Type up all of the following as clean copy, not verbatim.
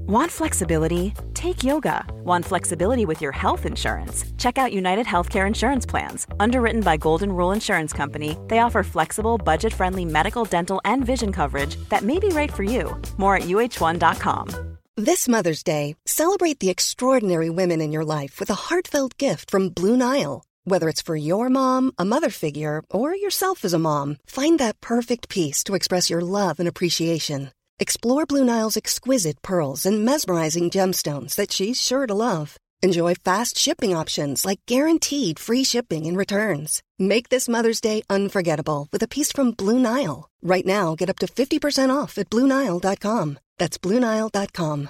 Want flexibility? Take yoga. Want flexibility with your health insurance? Check out United Healthcare Insurance Plans. Underwritten by Golden Rule Insurance Company, they offer flexible, budget-friendly medical, dental, and vision coverage that may be right for you. More at uh1.com. This Mother's Day, celebrate the extraordinary women in your life with a heartfelt gift from Blue Nile. Whether it's for your mom, a mother figure, or yourself as a mom, find that perfect piece to express your love and appreciation. Explore Blue Nile's exquisite pearls and mesmerizing gemstones that she's sure to love. Enjoy fast shipping options like guaranteed free shipping and returns. Make this Mother's Day unforgettable with a piece from Blue Nile. Right now, get up to 50% off at BlueNile.com. That's BlueNile.com.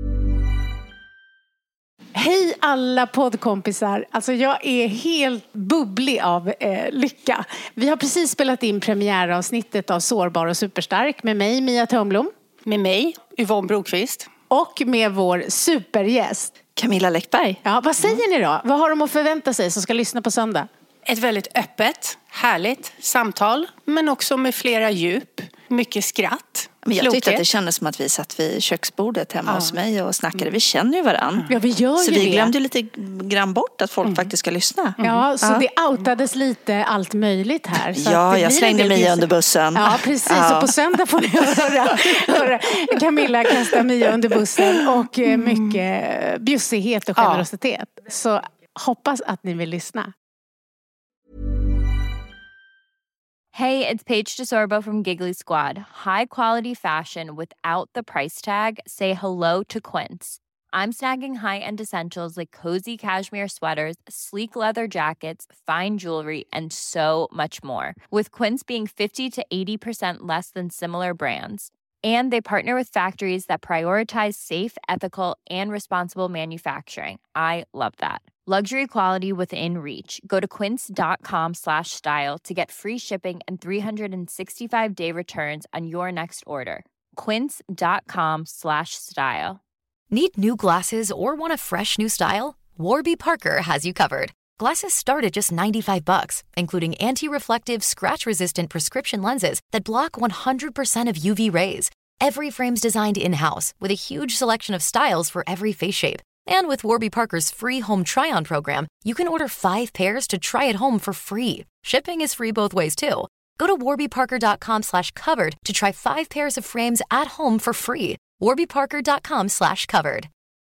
Hej alla poddkompisar, alltså jag är helt bubblig av lycka. Vi har precis spelat in premiäravsnittet av Sårbar och superstark med mig, Mia Törnblom. Med mig, Yvonne Brokvist. Och med vår supergäst Camilla Läckberg. Ja, vad säger ni då? Vad har de att förvänta sig som ska lyssna på söndag? Ett väldigt öppet, härligt samtal, men också med flera djup, mycket skratt. Men jag tyckte att det kändes som att vi satt vid köksbordet hemma hos mig och snackade. Vi känner ju varann. Ja, vi gör så ju vi det. glömde ju lite grann bort att folk faktiskt ska lyssna. Ja, så det outades lite allt möjligt här. Så ja, att jag slängde Mia under bussen. Ja, precis. Ja. Och på söndag får ni höra Camilla kasta Mia under bussen och mycket bjussighet och generositet. Så hoppas att ni vill lyssna. Hey, it's Paige DeSorbo from Giggly Squad. High quality fashion without the price tag. Say hello to Quince. I'm snagging high-end essentials like cozy cashmere sweaters, sleek leather jackets, fine jewelry, and so much more. With Quince being 50 to 80% less than similar brands. And they partner with factories that prioritize safe, ethical, and responsible manufacturing. I love that. Luxury quality within reach. Go to quince.com/style to get free shipping and 365-day returns on your next order. Quince.com/style. Need new glasses or want a fresh new style? Warby Parker has you covered. Glasses start at just $95, including anti-reflective, scratch-resistant prescription lenses that block 100% of UV rays. Every frame's designed in-house with a huge selection of styles for every face shape. And with Warby Parker's free home try-on program, you can order 5 pairs to try at home for free. Shipping is free both ways, too. Go to warbyparker.com/covered to try 5 pairs of frames at home for free. warbyparker.com/covered.